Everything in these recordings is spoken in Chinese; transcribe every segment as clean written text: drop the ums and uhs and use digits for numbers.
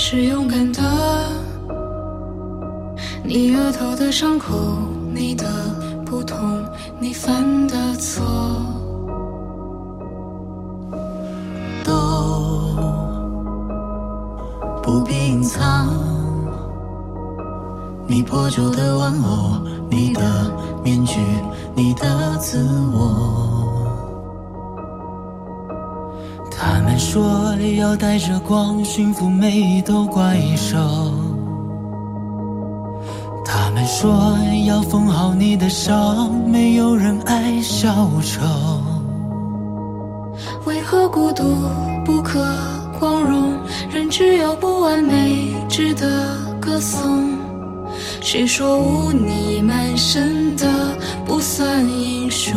是勇敢的，你额头的伤口，你的不同，你犯的错， 都不必隐藏。你破旧的玩偶，你的面具，你的自我。他们说要带着光驯服每一头怪兽，他们说要缝好你的伤，没有人爱小丑。 为何孤独不可光荣？人只有不完美值得歌颂。谁说污泥满身的不算英雄？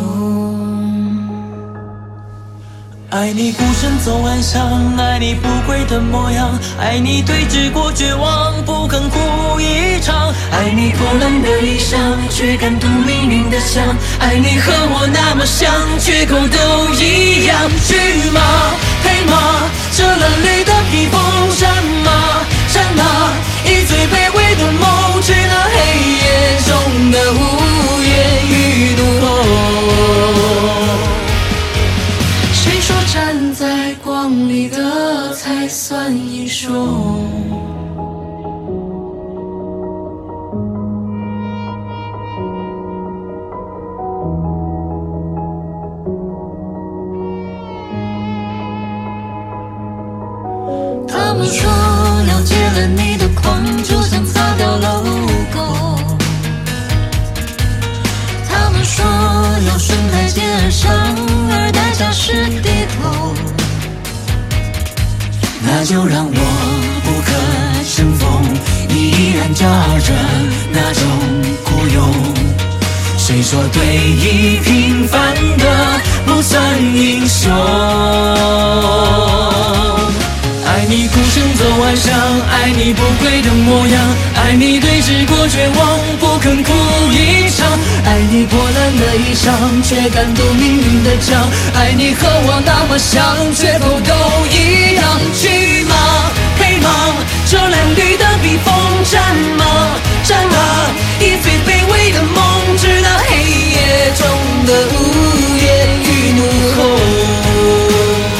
爱你孤身走暗巷，爱你不跪的模样，爱你对峙过绝望，不肯哭一场，爱你破烂的衣裳，却敢堵命运的枪，爱你和我那么像，缺口都一样。去吗？配吗？这褴褛的披风，战吗？战吗？以最卑微的梦，去那黑夜中的无言与怒吼。 谁说站在光里的才算英雄？ 他们说了解了你的狂，就像擦掉了污垢。他们说要顺台阶而上，而代价是低头。那就让我不可乘风，你依然抓着那种孤勇。谁说对弈平凡的不算英雄？爱你孤身走暗巷，爱你不跪的模样，爱你对峙过绝望，不肯哭一场，爱你破烂的衣裳，却敢堵命运的枪，爱你和我那么像，缺口都一样。去吗？配吗？这褴褛的披风，战吗？战啊！以最卑微的梦，致那黑夜中的无言与怒吼。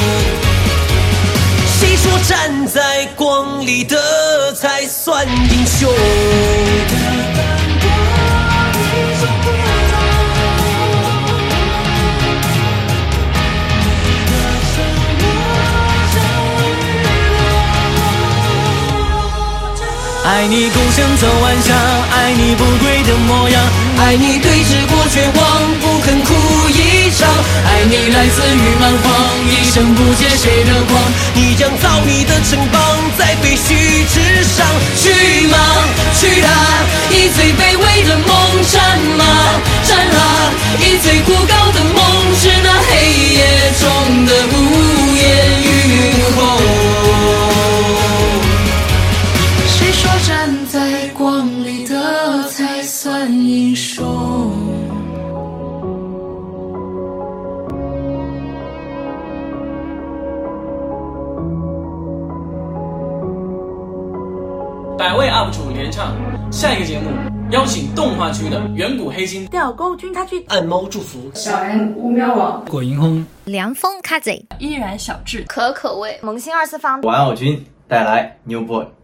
站在光里的才算英雄。爱你孤身走暗巷，爱你不跪的模样，爱你对峙过绝望，不肯哭一场，爱你来自于蛮荒，一生不借谁的光，你将造你的城邦在废墟之上。去吗？去啊！以最卑微的梦，战吗？战啊！以最孤高的梦，致那黑夜中的无言与怒吼。 谁说站在光里的才算英雄？ 百位 UP 主联唱，下一个节目邀请动画区的远古黑金、 钓钩君他去暗猫祝福、 小 M 乌喵王、 果银轰、 凉风卡贼、 依然小智、 可可味、萌新二次方、 玩偶君带来 New Boy。